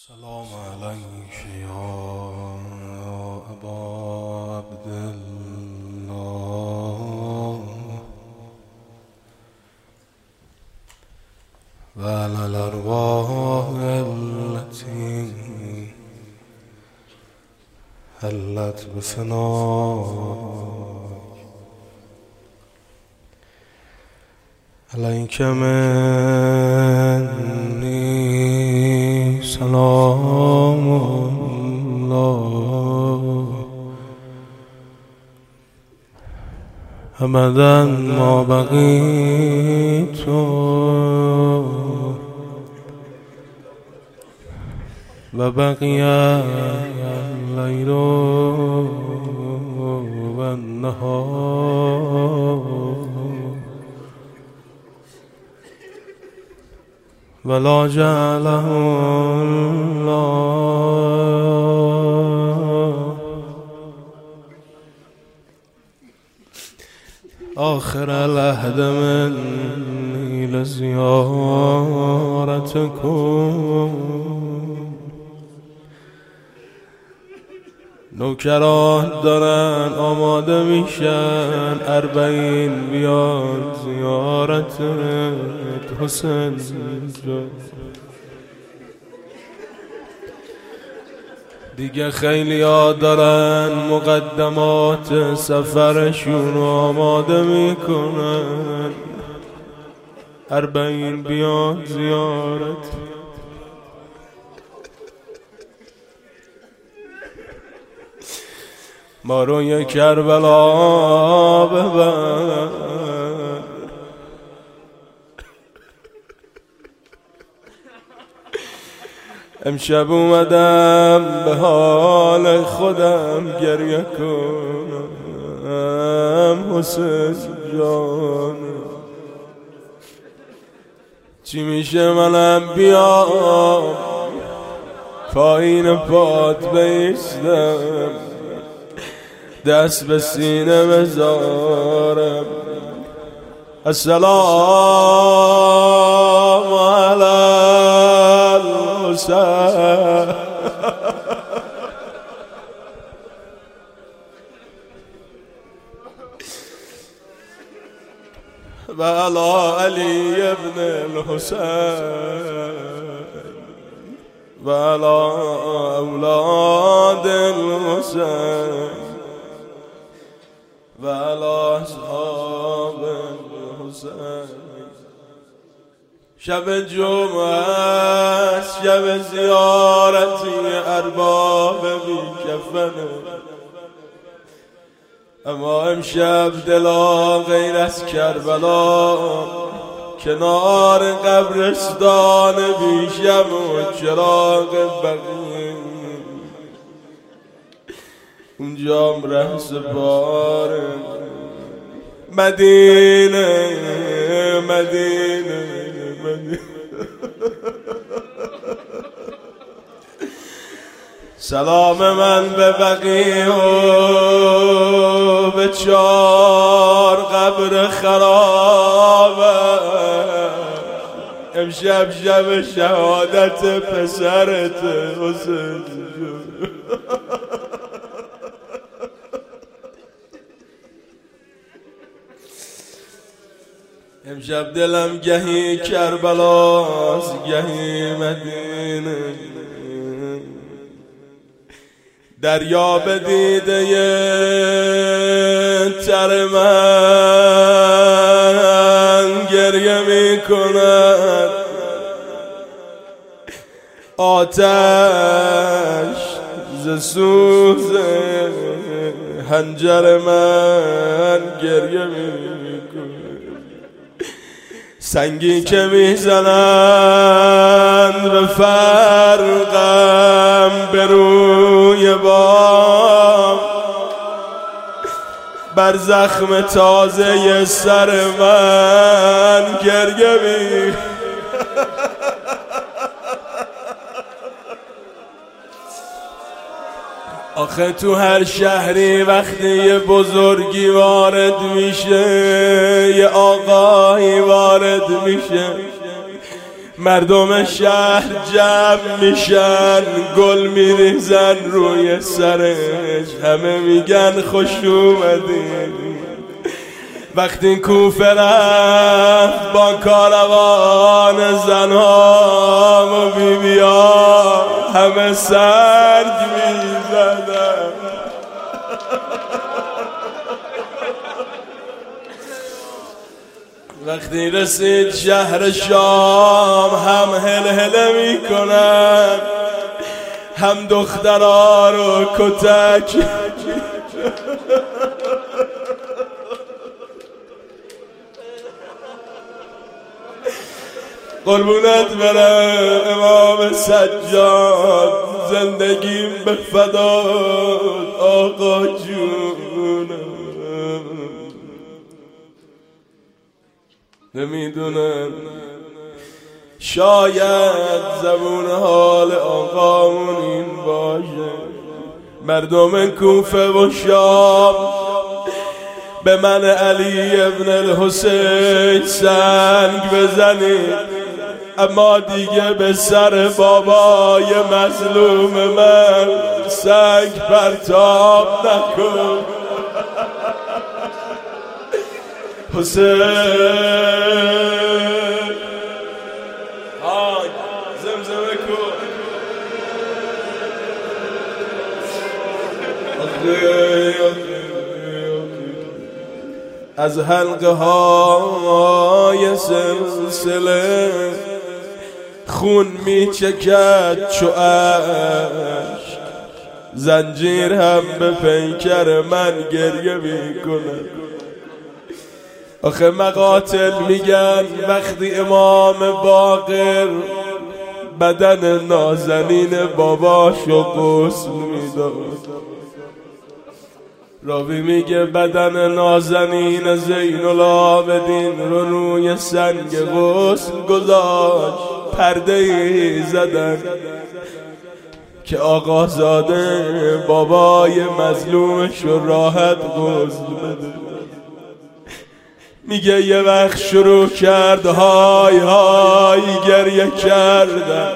سلام عليك يا أبا عبد الله وعلى الأرواح التي هلت بفناك عليك مني سلام الله أبدا ما بقيت وبقي الليل والنهار ولا جعله الله آخر العهد مني لزيارتكم نوکران دارن آماده میشن 40 بیان زیارت حسین جان دیگه خیلی ها دارن مقدمات سفرشون آماده میکنن 40 بیان زیارت ما رو یه کربلا ببر امشب اومدم به حال خودم گریه کنم حسین جان چی میشه منم بیام پایین پات بیستم دست به سینه بذارم السلام علی الحسین و علی علی ابن الحسین و علی اولاد الحسین و علی اصحاب الحسین شب جمعه است شب زیارتی ارباب بی کفنه اما امشب دلا غیر از کربلا کنار قبرستان بیشم و چراغ بقیه اونجام ره سپاره مدینه مدینه مدینه سلام من به بقیه و به 4 قبر خرابه امشب شب شهادت پسرت حسین امشب دلم گهی کربلاست گهی مدینه دریا به دیده تر من گریه می کند آتش ز سوز حنجر من گریه می کند سنگی که میزنند به فرقم به روی بام بر زخم تازه سر من گریه می آخه تو هر شهری وقتی یه بزرگی وارد میشه یه آقایی وارد میشه مردم شهر جمع میشن، گل میریزن روی سرش، همه میگن خوش اومدی. وقتی کوفه رفت با کاروان زنها و بیبیا، همه سرگ میزدن. وقتی رسید شهر شام، هم هلهله میکنن، هم دخترها رو کتک. قربونت برم امام سجاد، زندگیم به فدات آقا جونم. نمیدونم شاید زبون حال آقامون این باشه. مردم کوفه و شام به من علی ابن الحسین سنگ بزنید، اما دیگه به سر بابای مظلوم من سنگ پرتاب نکن. حسین های زمزمه کن. از حلقه های سلسله خون میچکد چو اشک، زنجیر هم به پیکر من گریه میکنه. آخه مقاتل میگن وقتی امام باقر بدن نازنین باباشو غسل میداد، راوی میگه بدن نازنین زین العابدین رو روی سنگ غسل گذاشت، پرده ای زدن که آقازاده بابای مظلومش رو راحت غسل بده. میگه یه وقت شروع کرد های های گریه کردن.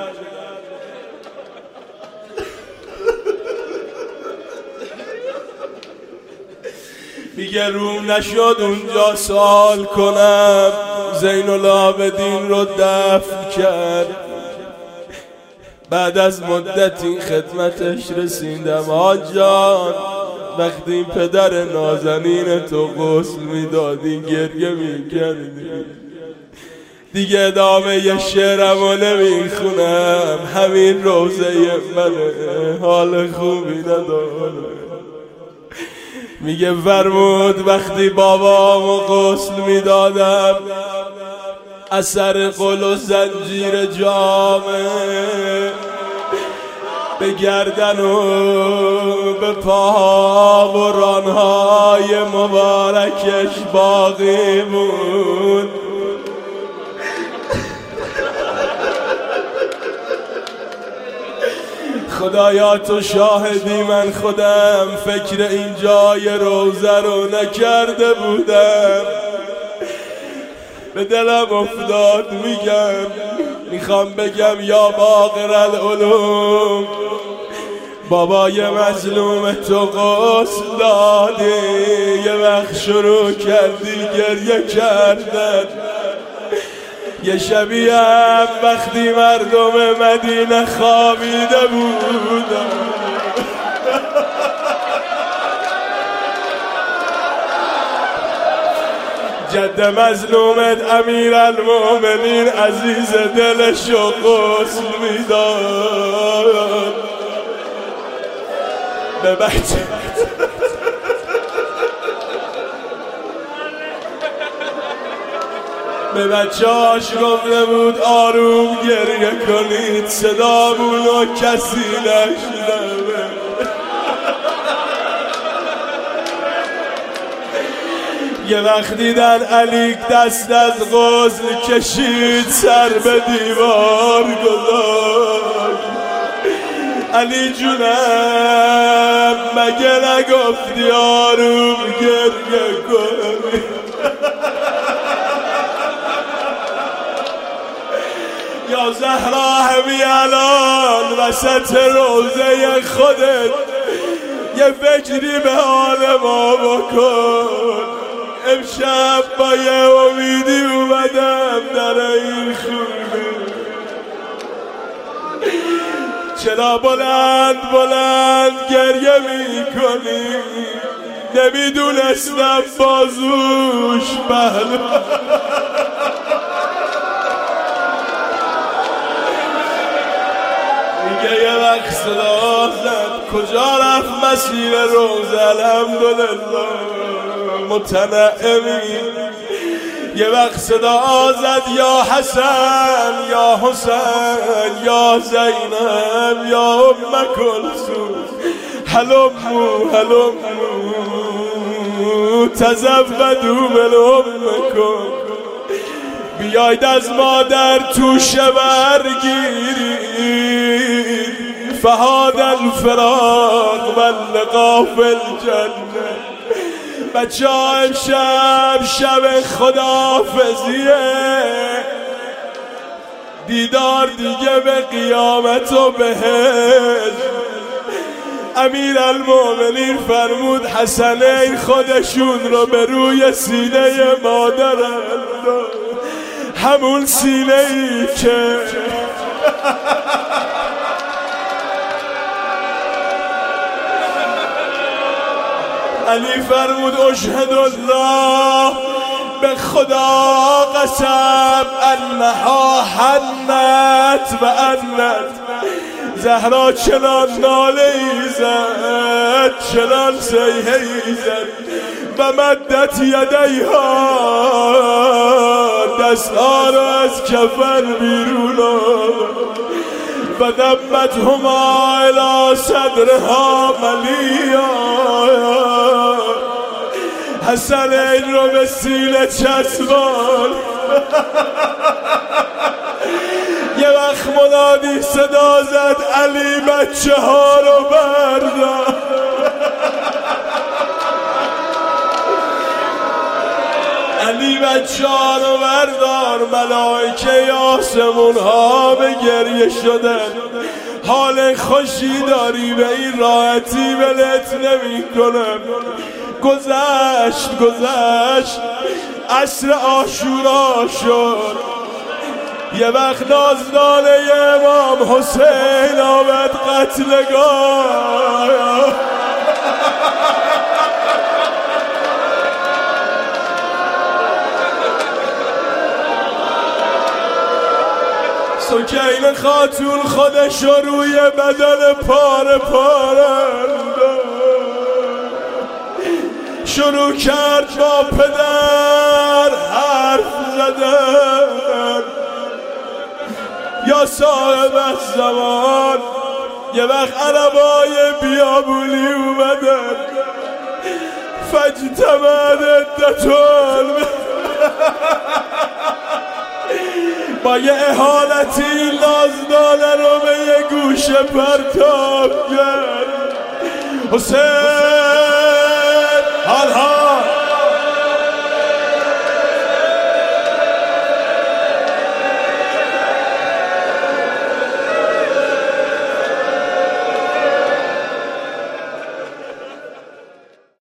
میگه روم نشد اونجا سوال کنم، زین العابدین رو دفن کرد. بعد از مدتی خدمتش رسیدم، آجان وقتی پدر نازنین تو غسل میدادی گریه میکردی. دیگه ادامه یه شعرمو نمیخونم، همین روزه منه، حال خوبی نداره. میگه فرمود وقتی بابامو غسل میدادم، اثر قل و زنجیر جامه به گردن و به پاها و رانهای مبارکش باقی بود. خدایا تو شاهدی، من خودم فکر این جای روزه رو نکرده بودم. به دلم افتاد میخوام بگم یا باقر العلوم، بابای مظلوم تو غسل دادی، یه وقت شروع کردی گریه کردن. یه شبی هم وقتی مردم مدینه خوابیده بودن، جد مظلومت امیر المؤمنین عزیز دلشو غسل میداد. به بچه‌هاش گفته بود آروم گریه کنید، صدامونو کسی نشنوه. یه وقت دیدن علی دست از غسل کشید، سر به دیوار گذاشت. علی جونم مگه نگفتی آروم گریه کنی؟ یا زهرا همی الان وسط روزه خودت یه فکری به حال ما بکن. امشب با یه امیدی اومدم در این خونه، چرا بلند بلند گریه میکنی؟ نمیدونستم بازوش بهلو میگه یه وقت صدا زد کجا رفت مسیر روز الحمدلله متنعمی. یه وقت صدا زد یا حسن یا حسین یا زینب یا ام کلثوم هلمو هلمو تزودوا بالامکم، بیاید از مادر توشه برگیرید فهاد الفراق واللقاء فی الجنه. بچه ها امشب شب خداحافظیه، دیدار دیگه به قیامت و بهشت. امیر المومنین فرمود حسنین خودشون رو به روی سینه مادر همون سینه ای که علی فرمود اشهد الله به خدا قسم انها حنت و انت. زهرا چنان ناله ای زد چنان سیحه ای زد و مدت یدیها دستها را از کفن بیرون آورد و دمت هما الی صدرها ملیا. حسنین رو به سینه چسبان. یه وقت منادی صدا زد علی بچه ها رو بردار. علی بچه ها رو بردار. ملائکه آسمون ها به گریه شدن. حال خوشی داری به این راحتی ولت نمی کنم. گذشت عصر عاشورا شد. یه وقت نازدانه امام حسین آمد قتلگاه. سکینه خاتون خودش روی بدن پاره شروع کرد با پدر حرف زدن. یا صاحب زمان یه وقت عربای بیابونی اومدن فجتمد عدتون با یه اهانتی نازدانه رو به یه گوشه پرتاب کرد. حسین حال